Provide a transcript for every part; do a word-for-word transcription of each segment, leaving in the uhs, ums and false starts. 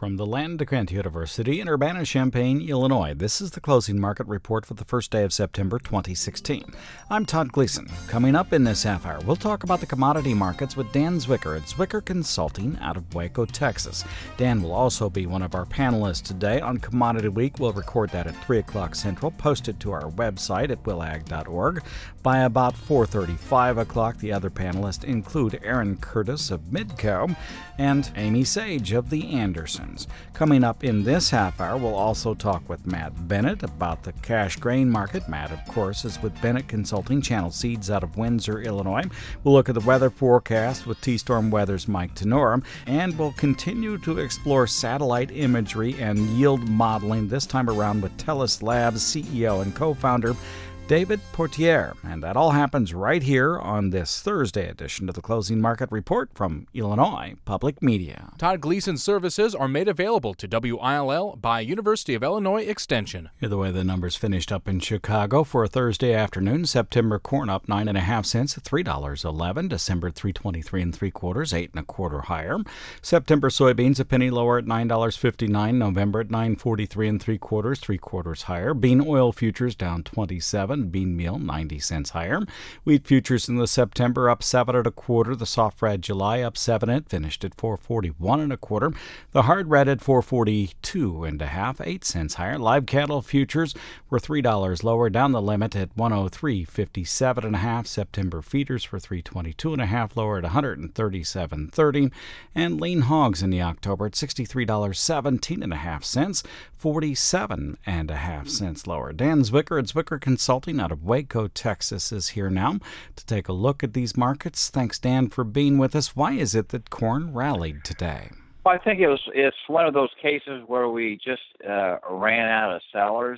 From the Land-Grant University in Urbana-Champaign, Illinois, this is the closing market report for the first day of September twenty sixteen. I'm Todd Gleason. Coming up in this half hour, we'll talk about the commodity markets with Dan Zwicker at Zwicker Consulting out of Waco, Texas. Dan will also be one of our panelists today on Commodity Week. We'll record that at three o'clock Central, post it to our website at willag dot org. By about four thirty, five o'clock, the other panelists include Aaron Curtis of Midco and Amy Sage of the Andersons. Coming up in this half hour, we'll also talk with Matt Bennett about the cash grain market. Matt, of course, is with Bennett Consulting, Channel Seeds out of Windsor, Illinois. We'll look at the weather forecast with T-Storm Weather's Mike Tenor, and we'll continue to explore satellite imagery and yield modeling, this time around with TELUS Labs C E O and co-founder David Portier. And that all happens right here on this Thursday edition of the Closing Market Report from Illinois Public Media. Todd Gleason services are made available to W I L L by University of Illinois Extension. Here the way the numbers finished up in Chicago for a Thursday afternoon. September corn up nine and a half cents at three dollars and eleven cents. December three twenty-three and three quarters, eight and a quarter higher. September soybeans a penny lower at nine dollars and fifty-nine cents. November at nine forty-three and three quarters, three quarters higher. Bean oil futures down twenty-seven. Bean meal ninety cents higher. Wheat futures in the September up seven and a quarter. The soft red July up seven. It finished at four forty-one and a quarter. The hard red at four forty-two and a half, eight cents higher. Live cattle futures were three dollars lower, down the limit at one oh three fifty-seven and a half. September feeders were three twenty-two and a half, lower at one thirty-seven thirty. And lean hogs in the October at sixty-three dollars and seventeen and a half cents, forty-seven and a half cents lower. Dan Zwicker at Zwicker Consulting out of Waco, Texas is here now to take a look at these markets. Thanks, Dan, for being with us. Why is it that corn rallied today? Well, I think it was it's one of those cases where we just uh, ran out of sellers.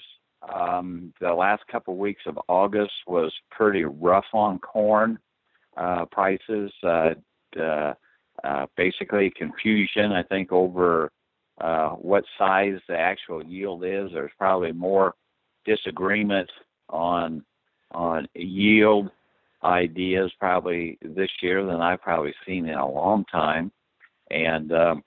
Um, the last couple of weeks of August was pretty rough on corn uh, prices. Uh, uh, uh, basically, confusion, I think, over uh, what size the actual yield is. There's probably more disagreement on on yield ideas probably this year than I've probably seen in a long time. And um,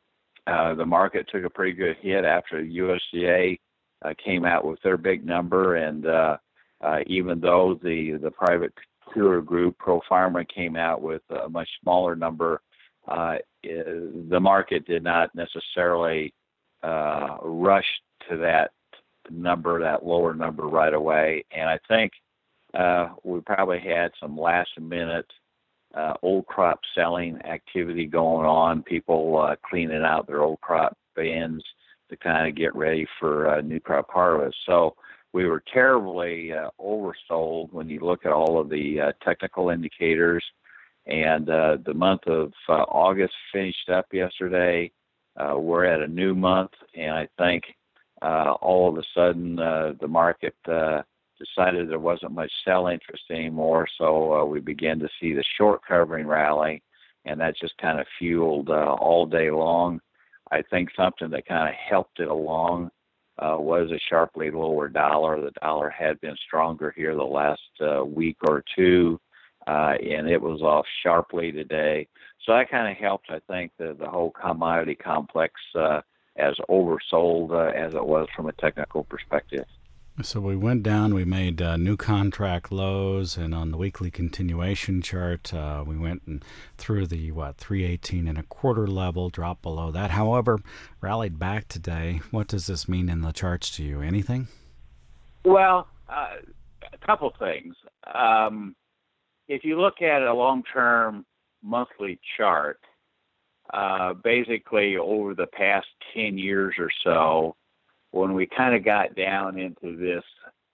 uh, the market took a pretty good hit after the U S D A uh, came out with their big number. And uh, uh, even though the, the private consumer group, Pro Farmer, came out with a much smaller number, uh, the market did not necessarily uh, rush to that number, that lower number right away. And I think uh, we probably had some last minute uh, old crop selling activity going on, people uh, cleaning out their old crop bins to kind of get ready for uh, new crop harvest. So we were terribly uh, oversold when you look at all of the uh, technical indicators. And uh, the month of uh, August finished up yesterday. Uh, we're at a new month, and I think Uh, all of a sudden, uh, the market uh, decided there wasn't much sell interest anymore, so uh, we began to see the short covering rally, and that just kind of fueled uh, all day long. I think something that kind of helped it along uh, was a sharply lower dollar. The dollar had been stronger here the last uh, week or two, uh, and it was off sharply today. So that kind of helped, I think, the, the whole commodity complex uh, as oversold uh, as it was from a technical perspective. So we went down, we made uh, new contract lows, and on the weekly continuation chart, uh, we went and through the, what, three eighteen and a quarter level, dropped below that. However, rallied back today. What does this mean in the charts to you? Anything? Well, uh, a couple things. Um, if you look at a long-term monthly chart, Uh, basically over the past ten years or so, when we kind of got down into this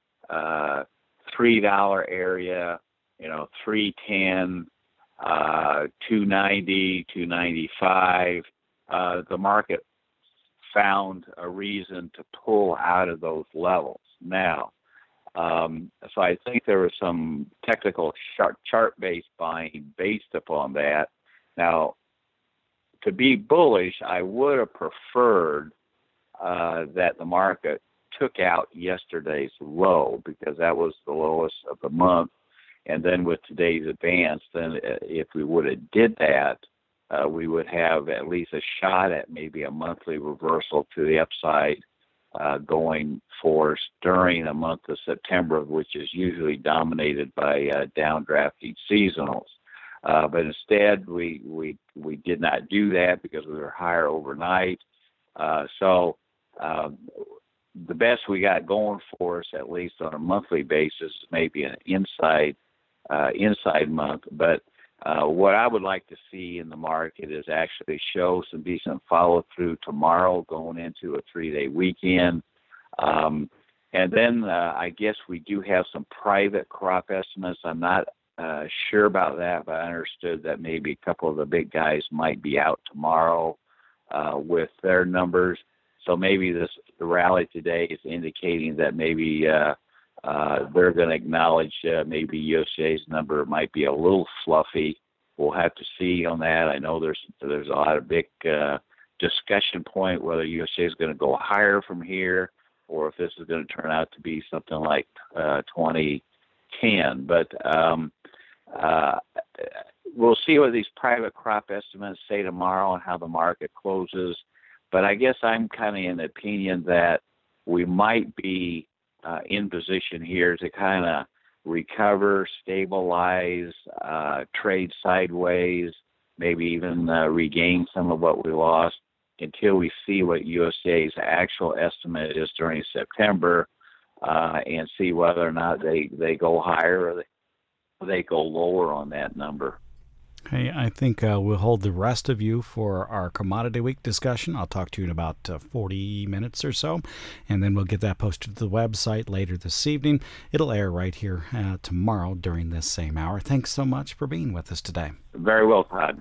uh, three dollar area, you know, three ten, uh, two ninety, two ninety-five, uh, the market found a reason to pull out of those levels. Now, um, so I think there was some technical chart-based buying based upon that. Now, to be bullish, I would have preferred uh, that the market took out yesterday's low, because that was the lowest of the month. And then with today's advance, then if we would have did that, uh, we would have at least a shot at maybe a monthly reversal to the upside uh, going forth during the month of September, which is usually dominated by uh, downdrafting seasonals. Uh, but instead, we, we we did not do that because we were higher overnight. Uh, so um, the best we got going for us, at least on a monthly basis, is maybe an inside uh, inside month. But uh, what I would like to see in the market is actually show some decent follow through tomorrow, going into a three day weekend. Um, and then uh, I guess we do have some private crop estimates. I'm not uh, sure about that, but I understood that maybe a couple of the big guys might be out tomorrow uh, with their numbers. So maybe this the rally today is indicating that maybe uh, uh, they're going to acknowledge uh, maybe U S D A's number might be a little fluffy. We'll have to see on that. I know there's there's a lot of big uh, discussion point whether U S D A is going to go higher from here or if this is going to turn out to be something like uh, twenty ten. But um, uh, we'll see what these private crop estimates say tomorrow and how the market closes. But I guess I'm kind of in the opinion that we might be uh, in position here to kind of recover, stabilize, uh, trade sideways, maybe even uh, regain some of what we lost until we see what U S D A's actual estimate is during September uh, and see whether or not they, they go higher or they, or they go lower on that number. Hey, I think uh, we'll hold the rest of you for our Commodity Week discussion. I'll talk to you in about uh, forty minutes or so, and then we'll get that posted to the website later this evening. It'll air right here uh, tomorrow during this same hour. Thanks so much for being with us today. Very well, Todd.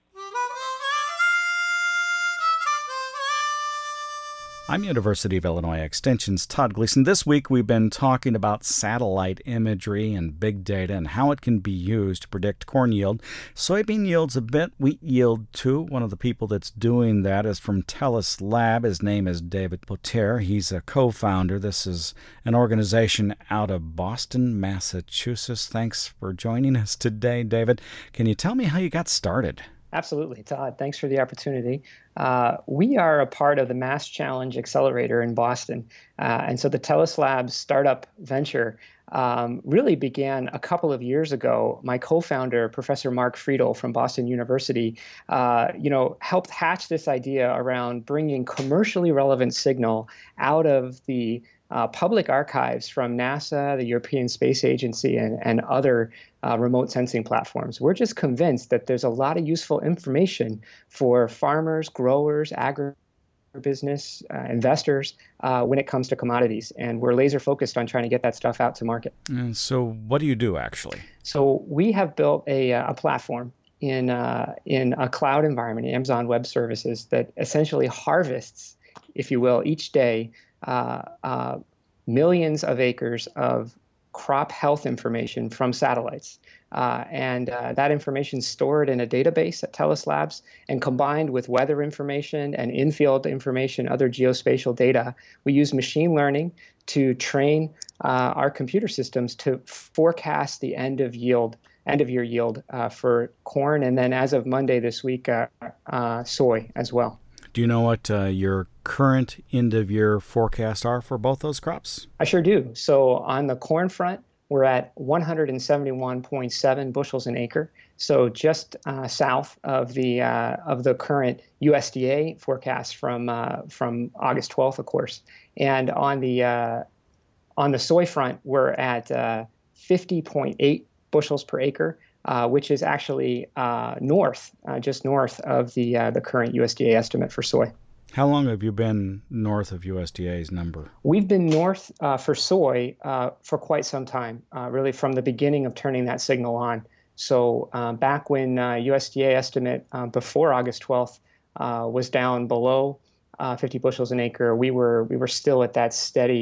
I'm University of Illinois Extension's Todd Gleason. This week we've been talking about satellite imagery and big data and how it can be used to predict corn yield, soybean yields a bit, wheat yield too. One of the people that's doing that is from TELUS Lab. His name is David Potere. He's a co-founder. This is an organization out of Boston, Massachusetts. Thanks for joining us today, David. Can you tell me how you got started? Absolutely, Todd. Thanks for the opportunity. Uh, we are a part of the Mass Challenge Accelerator in Boston. Uh, and so the TELUS Labs startup venture um, really began a couple of years ago. My co-founder, Professor Mark Friedel from Boston University, uh, you know, helped hatch this idea around bringing commercially relevant signal out of the Uh, public archives from NASA, the European Space Agency, and, and other uh, remote sensing platforms. We're just convinced that there's a lot of useful information for farmers, growers, agribusiness, uh, investors uh, when it comes to commodities. And we're laser focused on trying to get that stuff out to market. And so what do you do, actually? So we have built a, a platform in, uh, in a cloud environment, Amazon Web Services, that essentially harvests, if you will, each day Uh, uh, millions of acres of crop health information from satellites. Uh, and uh, that information is stored in a database at TELUS Labs and combined with weather information and in-field information, other geospatial data. We use machine learning to train uh, our computer systems to forecast the end of yield, end of year yield uh, for corn, and then as of Monday this week, uh, uh, soy as well. Do you know what uh, your current end-of-year forecasts are for both those crops? I sure do. So on the corn front, we're at one hundred seventy-one point seven bushels an acre, so just uh, south of the uh, of the current U S D A forecast from uh, from August twelfth, of course. And on the uh, on the soy front, we're at uh, fifty point eight bushels per acre. Uh, which is actually uh, north, uh, just north of the uh, the current U S D A estimate for soy. How long have you been north of U S D A's number? We've been north uh, for soy uh, for quite some time, uh, really from the beginning of turning that signal on. So uh, back when uh, U S D A estimate uh, before August twelfth uh, was down below uh, fifty bushels an acre, we were we were still at that steady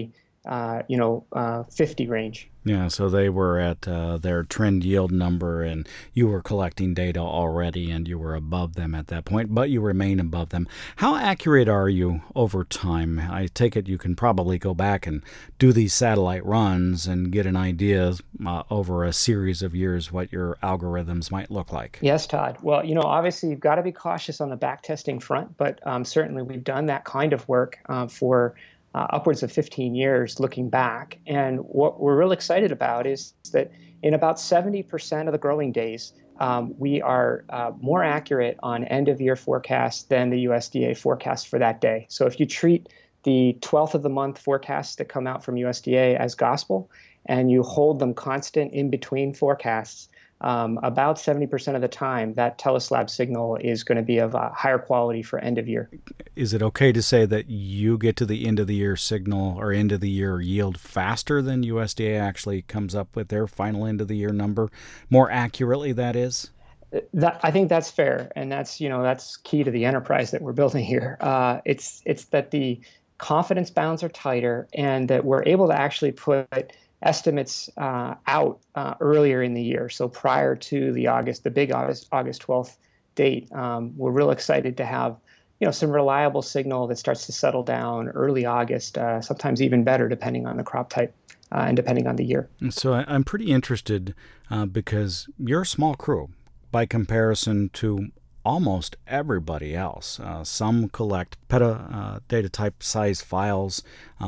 uh, you know, uh, fifty range. Yeah, so they were at uh, their trend yield number, and you were collecting data already, and you were above them at that point, but you remain above them. How accurate are you over time? I take it you can probably go back and do these satellite runs and get an idea uh, over a series of years what your algorithms might look like. Yes, Todd. Well, you know, obviously you've got to be cautious on the back testing front, but um, certainly we've done that kind of work uh, for Uh, upwards of fifteen years looking back. And what we're real excited about is that in about seventy percent of the growing days, um, we are uh, more accurate on end of year forecasts than the U S D A forecast for that day. So if you treat the twelfth of the month forecasts that come out from U S D A as gospel, and you hold them constant in between forecasts, Um, about seventy percent of the time, that TELUS signal is going to be of a higher quality for end of year. Is it okay to say that you get to the end of the year signal or end of the year yield faster than U S D A actually comes up with their final end of the year number? More accurately, that is? That, I think that's fair, and that's you know that's key to the enterprise that we're building here. Uh, it's it's that the confidence bounds are tighter, and that we're able to actually put estimates uh, out uh, earlier in the year. So prior to the August, the big August August twelfth date, um, we're real excited to have you know some reliable signal that starts to settle down early August, uh, sometimes even better depending on the crop type uh, and depending on the year. So I, I'm pretty interested uh, because you're a small crew by comparison to almost everybody else. Uh, some collect peta uh, data type size files.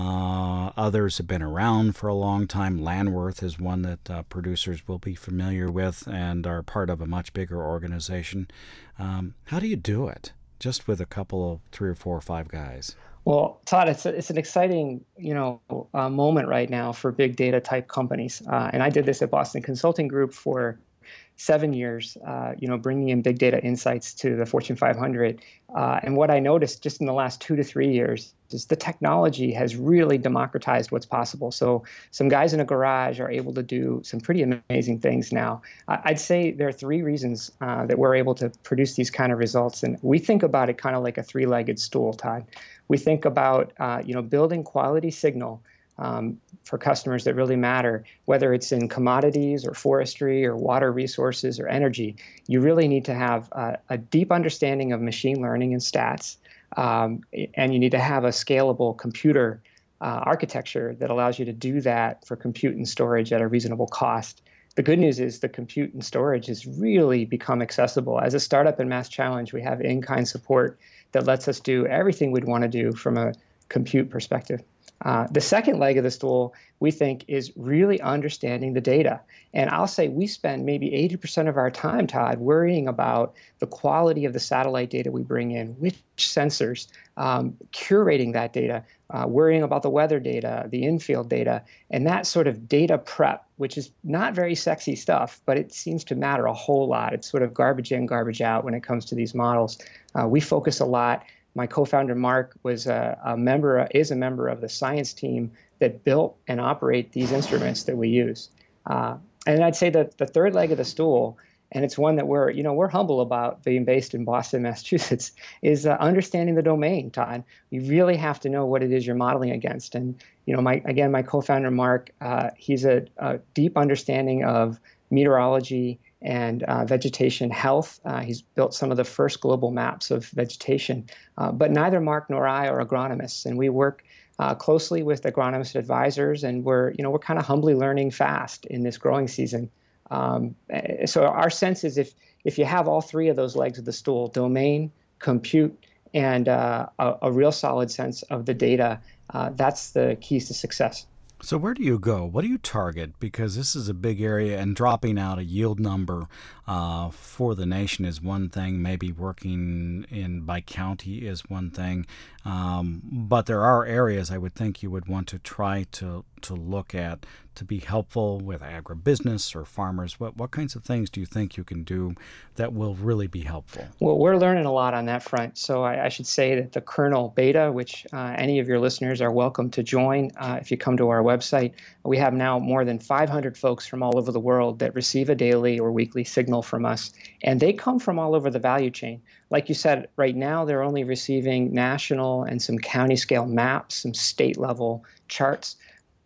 Uh, others have been around for a long time. Landworth is one that uh, producers will be familiar with and are part of a much bigger organization. Um, how do you do it just with a couple of three or four or five guys? Well, Todd, it's a, it's an exciting you know uh, moment right now for big data type companies. Uh, and I did this at Boston Consulting Group for seven years, uh, you know, bringing in big data insights to the Fortune five hundred. Uh, and what I noticed just in the last two to three years is the technology has really democratized what's possible. So some guys in a garage are able to do some pretty amazing things now. I'd say there are three reasons uh, that we're able to produce these kind of results. And we think about it kind of like a three-legged stool, Todd. We think about, uh, you know, building quality signal Um, for customers that really matter, whether it's in commodities or forestry or water resources or energy. You really need to have a, a deep understanding of machine learning and stats, um, and you need to have a scalable computer uh, architecture that allows you to do that for compute and storage at a reasonable cost. The good news is the compute and storage has really become accessible. As a startup in Mass Challenge, we have in-kind support that lets us do everything we'd want to do from a compute perspective. Uh, the second leg of the stool, we think, is really understanding the data. And I'll say we spend maybe eighty percent of our time, Todd, worrying about the quality of the satellite data we bring in, which sensors, um, curating that data, uh, worrying about the weather data, the infield data, and that sort of data prep, which is not very sexy stuff, but it seems to matter a whole lot. It's sort of garbage in, garbage out when it comes to these models. Uh, we focus a lot. My co-founder, Mark, was a, a member, is a member of the science team that built and operate these instruments that we use. Uh, and I'd say that the third leg of the stool, and it's one that we're, you know, we're humble about being based in Boston, Massachusetts, is uh, understanding the domain, Todd. You really have to know what it is you're modeling against. And, you know, my again, my co-founder, Mark, uh, he's a, a deep understanding of meteorology and uh, vegetation health. Uh, he's built some of the first global maps of vegetation. Uh, but neither Mark nor I are agronomists, and we work uh, closely with agronomist advisors, and we're, you know, we're kind of humbly learning fast in this growing season. Um, so our sense is if if you have all three of those legs of the stool, domain, compute, and uh, a, a real solid sense of the data, uh, that's the keys to success. So where do you go? What do you target? Because this is a big area, and dropping out a yield number uh, for the nation is one thing. Maybe working in by county is one thing. Um, but there are areas I would think you would want to try to to look at to be helpful with agribusiness or farmers. What what kinds of things do you think you can do that will really be helpful? Well, we're learning a lot on that front. So I, I should say that the kernel beta, which uh, any of your listeners are welcome to join uh, if you come to our website, we have now more than five hundred folks from all over the world that receive a daily or weekly signal from us. And they come from all over the value chain. Like you said, right now they're only receiving national and some county scale maps, some state level charts.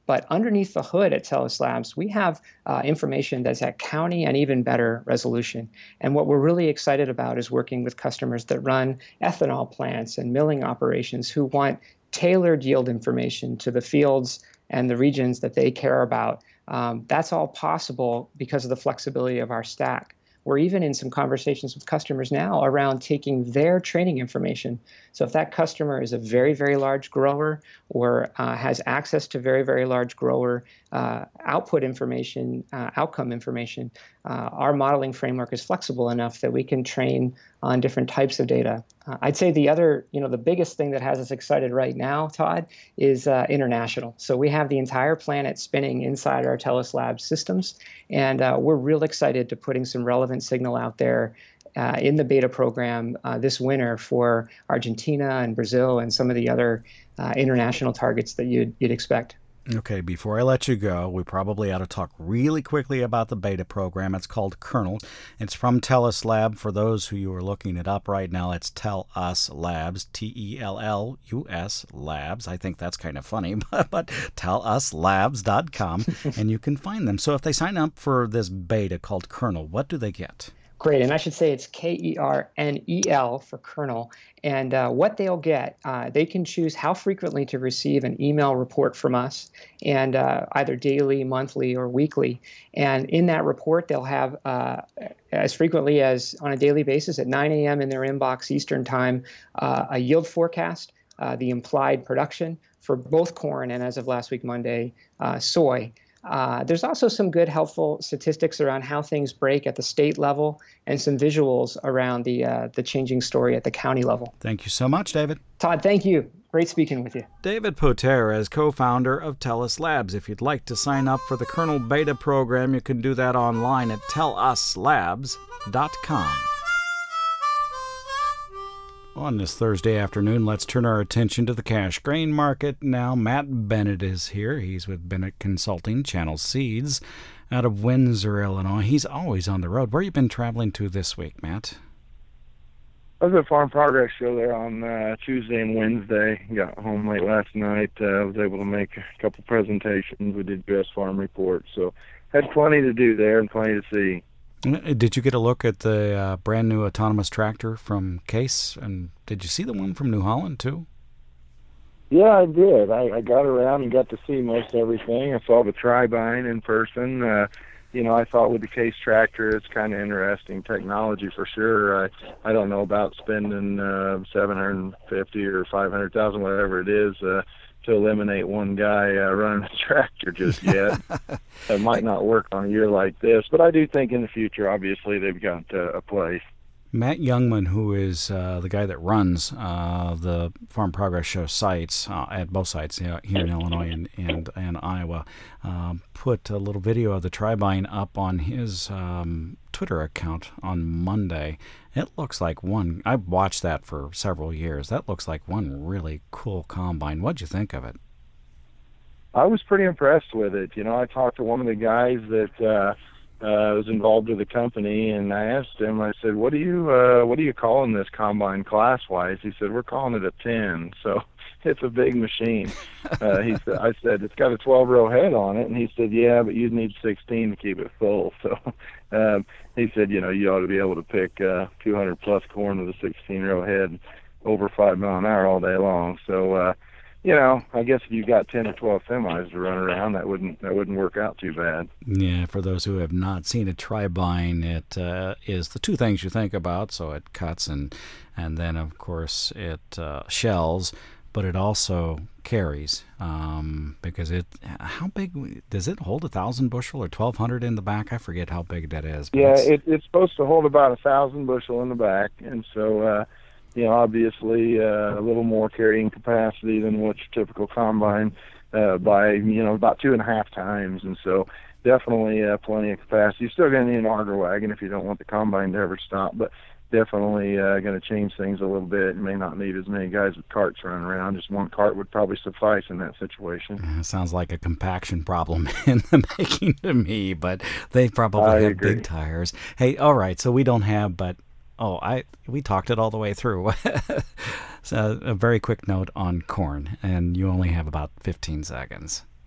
But underneath the hood at TELUS Labs, we have uh, information that's at county and even better resolution. And what we're really excited about is working with customers that run ethanol plants and milling operations who want tailored yield information to the fields and the regions that they care about. Um, that's all possible because of the flexibility of our stack. We're even in some conversations with customers now around taking their training information. So if that customer is a very, very large grower or uh, has access to very, very large grower uh, output information, uh, outcome information, uh, our modeling framework is flexible enough that we can train on different types of data. Uh, I'd say the other, you know, the biggest thing that has us excited right now, Todd, is uh, international. So we have the entire planet spinning inside our TELUS Labs systems, and uh, we're real excited to putting some relevant signal out there uh, in the beta program uh, this winter for Argentina and Brazil and some of the other uh, international targets that you'd, you'd expect. Okay, before I let you go, we probably ought to talk really quickly about the beta program. It's called Kernel. It's from TELUS Lab. For those who you are looking it up right now, it's TELUS Labs, T E L L U S Labs. I think that's kind of funny, but, but telus labs dot com, and you can find them. So if they sign up for this beta called Kernel, what do they get? Great, and I should say it's K E R N E L for Kernel. And uh, what they'll get, uh, they can choose how frequently to receive an email report from us, and uh, either daily, monthly, or weekly. And in that report, they'll have uh, as frequently as on a daily basis at nine a.m. in their inbox Eastern Time, uh, a yield forecast, uh, the implied production for both corn and, as of last week, Monday, uh, soy. Uh, there's also some good, helpful statistics around how things break at the state level and some visuals around the uh, the changing story at the county level. Thank you so much, David. Todd, thank you. Great speaking with you. David Poter is co-founder of TELUS Labs. If you'd like to sign up for the Kernel Beta program, you can do that online at telus labs dot com. On this Thursday afternoon, let's turn our attention to the cash grain market. Now, Matt Bennett is here. He's with Bennett Consulting, Channel Seeds, out of Windsor, Illinois. He's always on the road. Where have you been traveling to this week, Matt? I was at Farm Progress Show there on uh, Tuesday and Wednesday. Got home late last night. I uh, was able to make a couple presentations. We did U S Farm Report, so had plenty to do there and plenty to see. Did you get a look at the uh, brand new autonomous tractor from Case? And did you see the one from New Holland, too? Yeah, I did. I, I got around and got to see most everything. I saw the Tri-Bine in person. Uh, you know, I thought with the Case tractor, it's kind of interesting technology for sure. I, I don't know about spending uh, seven hundred fifty thousand dollars or five hundred thousand dollars, whatever it is, uh, to eliminate one guy uh, running a tractor just yet. It might not work on a year like this, but I do think in the future, obviously, they've got uh, a place. Matt Youngman, who is uh, the guy that runs uh, the Farm Progress Show sites uh, at both sites, you know, here in Illinois and, and, and Iowa, uh, put a little video of the Tri-Bine up on his um, Twitter account on Monday. It looks like one, I've watched that for several years. That looks like one really cool combine. What'd you think of it? I was pretty impressed with it. You know, I talked to one of the guys that uh, uh, was involved with the company, and I asked him, I said, what do you uh, what are you calling this combine class-wise? He said, we're calling it a ten, so it's a big machine. Uh, he said, I said, it's got a twelve-row head on it, and he said, yeah, but you'd need sixteen to keep it full. So um, he said, you know, you ought to be able to pick uh, two hundred plus corn with a sixteen-row head over five mile an hour all day long. So, uh, you know, I guess if you got ten or twelve semis to run around, that wouldn't that wouldn't work out too bad. Yeah, for those who have not seen a Tri-Bine, it uh, is the two things you think about. So it cuts and and then of course it uh, shells, but it also carries um, because it. How big does it hold? A thousand bushel or twelve hundred in the back? I forget how big that is. Yeah, it's, it, it's supposed to hold about a thousand bushel in the back, and so. Uh, You know, obviously uh, a little more carrying capacity than what's your typical combine uh, by, you know, about two and a half times. And so definitely uh, plenty of capacity. You're still going to need an auger wagon if you don't want the combine to ever stop, but definitely uh, going to change things a little bit. You may not need as many guys with carts running around. Just one cart would probably suffice in that situation. It sounds like a compaction problem in the making to me, but they probably I have agree. big tires. Hey, all right, so we don't have, but Oh, I we talked it all the way through. So a very quick note on corn, and you only have about fifteen seconds.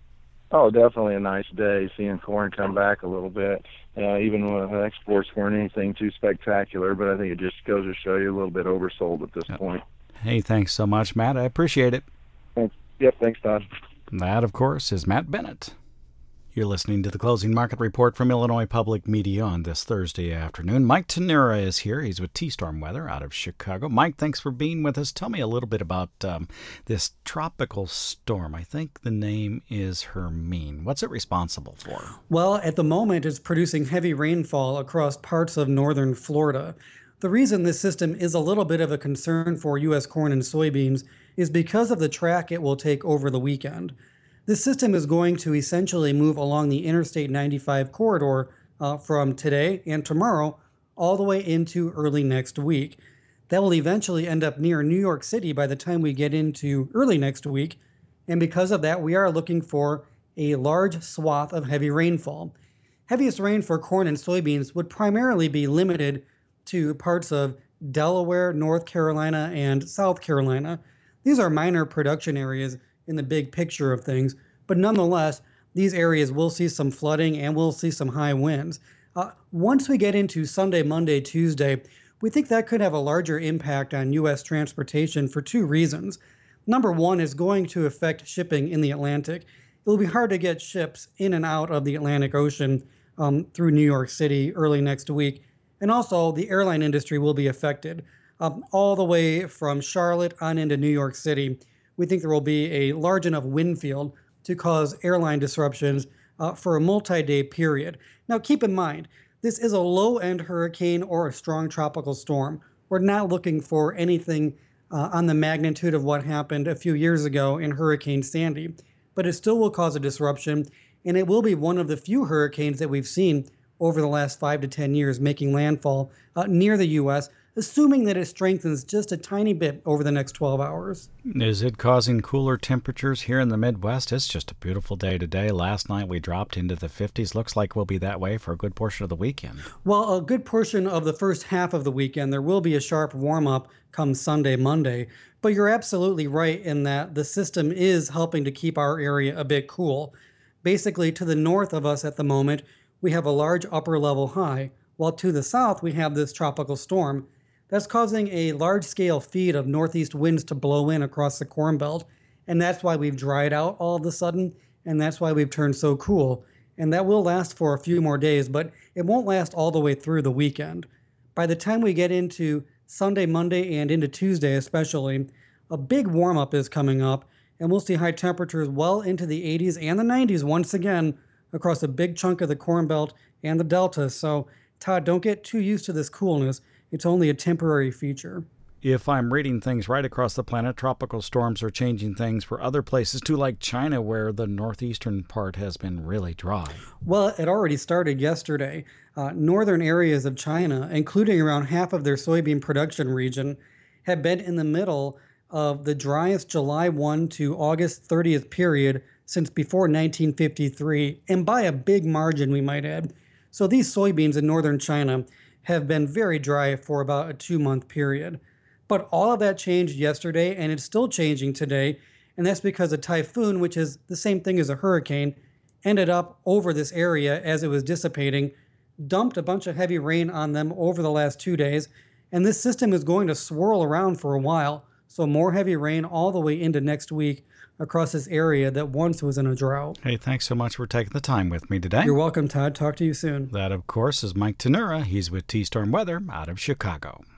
Oh, definitely a nice day, seeing corn come back a little bit. Uh, even when exports weren't anything too spectacular, but I think it just goes to show you a little bit oversold at this yep. point. Hey, thanks so much, Matt. I appreciate it. Thanks. Yep, thanks, Todd. That, of course, is Matt Bennett. You're listening to the Closing Market Report from Illinois Public Media on this Thursday afternoon. Mike Tanura is here. He's with T-Storm Weather out of Chicago. Mike, thanks for being with us. Tell me a little bit about um, this tropical storm. I think the name is Hermine. What's it responsible for? Well, at the moment, it's producing heavy rainfall across parts of northern Florida. The reason this system is a little bit of a concern for U S corn and soybeans is because of the track it will take over the weekend. This system is going to essentially move along the Interstate ninety-five corridor uh, from today and tomorrow all the way into early next week. That will eventually end up near New York City by the time we get into early next week. And because of that, we are looking for a large swath of heavy rainfall. Heaviest rain for corn and soybeans would primarily be limited to parts of Delaware, North Carolina, and South Carolina. These are minor production areas in the big picture of things, but nonetheless, these areas will see some flooding and we'll see some high winds. Uh, once we get into Sunday, Monday, Tuesday, we think that could have a larger impact on U S transportation for two reasons. Number one is going to affect shipping in the Atlantic. It will be hard to get ships in and out of the Atlantic Ocean um, through New York City early next week. And also, the airline industry will be affected. Um, all the way from Charlotte on into New York City, we think there will be a large enough wind field to cause airline disruptions uh, for a multi-day period. Now, keep in mind, this is a low-end hurricane or a strong tropical storm. We're not looking for anything uh, on the magnitude of what happened a few years ago in Hurricane Sandy, but it still will cause a disruption, and it will be one of the few hurricanes that we've seen over the last five to ten years making landfall uh, near the U S, assuming that it strengthens just a tiny bit over the next twelve hours. Is it causing cooler temperatures here in the Midwest? It's just a beautiful day today. Last night we dropped into the fifties. Looks like we'll be that way for a good portion of the weekend. Well, a good portion of the first half of the weekend, there will be a sharp warm-up come Sunday, Monday. But you're absolutely right in that the system is helping to keep our area a bit cool. Basically, to the north of us at the moment, we have a large upper-level high, while to the south we have this tropical storm. That's causing a large-scale feed of northeast winds to blow in across the Corn Belt, and that's why we've dried out all of a sudden, and that's why we've turned so cool. And that will last for a few more days, but it won't last all the way through the weekend. By the time we get into Sunday, Monday, and into Tuesday especially, a big warm-up is coming up, and we'll see high temperatures well into the eighties and the nineties once again across a big chunk of the Corn Belt and the Delta. So, Todd, don't get too used to this coolness. It's only a temporary feature. If I'm reading things right across the planet, tropical storms are changing things for other places too, like China, where the northeastern part has been really dry. Well, it already started yesterday. Uh, northern areas of China, including around half of their soybean production region, have been in the middle of the driest July first to August thirtieth period since before nineteen fifty-three, and by a big margin, we might add. So these soybeans in northern China have been very dry for about a two-month period. But all of that changed yesterday, and it's still changing today, and that's because a typhoon, which is the same thing as a hurricane, ended up over this area as it was dissipating, dumped a bunch of heavy rain on them over the last two days, and this system is going to swirl around for a while, so more heavy rain all the way into next week across this area that once was in a drought. Hey, thanks so much for taking the time with me today. You're welcome, Todd. Talk to you soon. That, of course, is Mike Tanura. He's with T-Storm Weather out of Chicago.